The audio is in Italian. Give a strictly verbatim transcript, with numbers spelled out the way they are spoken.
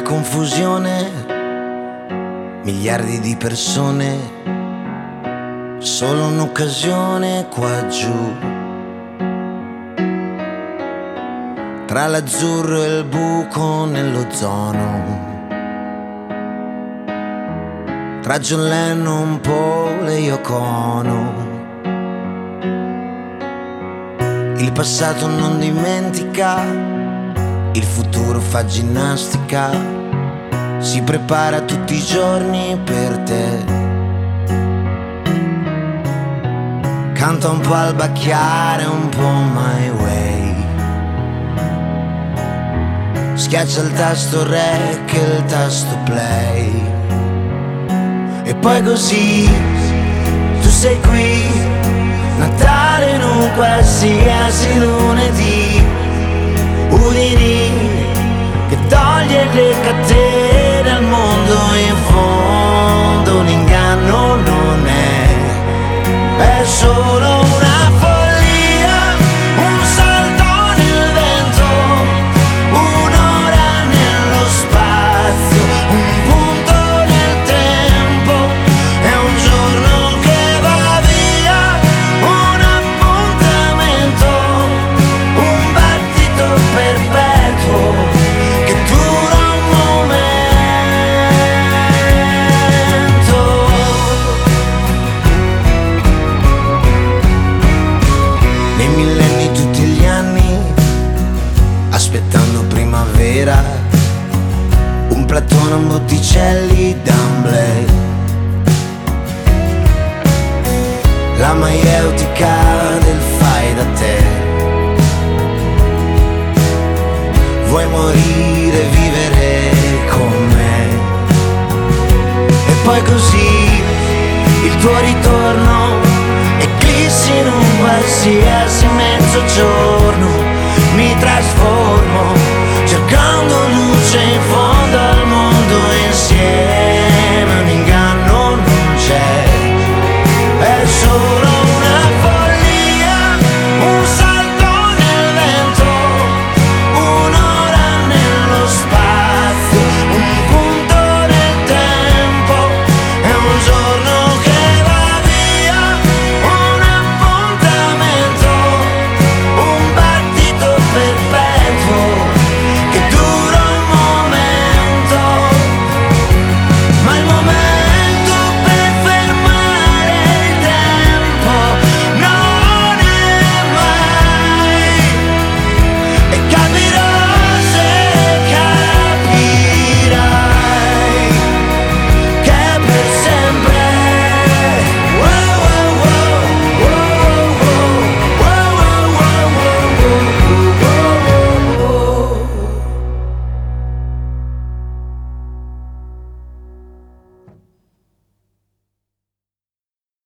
confusione, miliardi di persone, solo un'occasione qua giù. Tra l'azzurro e il buco nell'ozono, tra John Lennon, Paul e Yoko Ono. Il passato non dimentica, il futuro fa ginnastica, si prepara tutti i giorni per te. Canta un po' al bacchiare, un po' My Way, schiaccia il tasto rec e il tasto play. E poi così tu sei qui, Natale in un qualsiasi lunedì, Udini che toglie le catene al mondo. In fondo un inganno non è, è solo una follia, un salto nel vento, un'ora nello spazio, un punto nel tempo, è un giorno che va via, un appuntamento, un battito perpetuo che dura un momento. Nei millenni tutti gli anni, aspettando primavera, un platone a Botticelli d'Amblè, la maieutica del fai da te. Vuoi morire, vivere con me. E poi così il tuo ritorno eclissi in un qualsiasi mezzogiorno.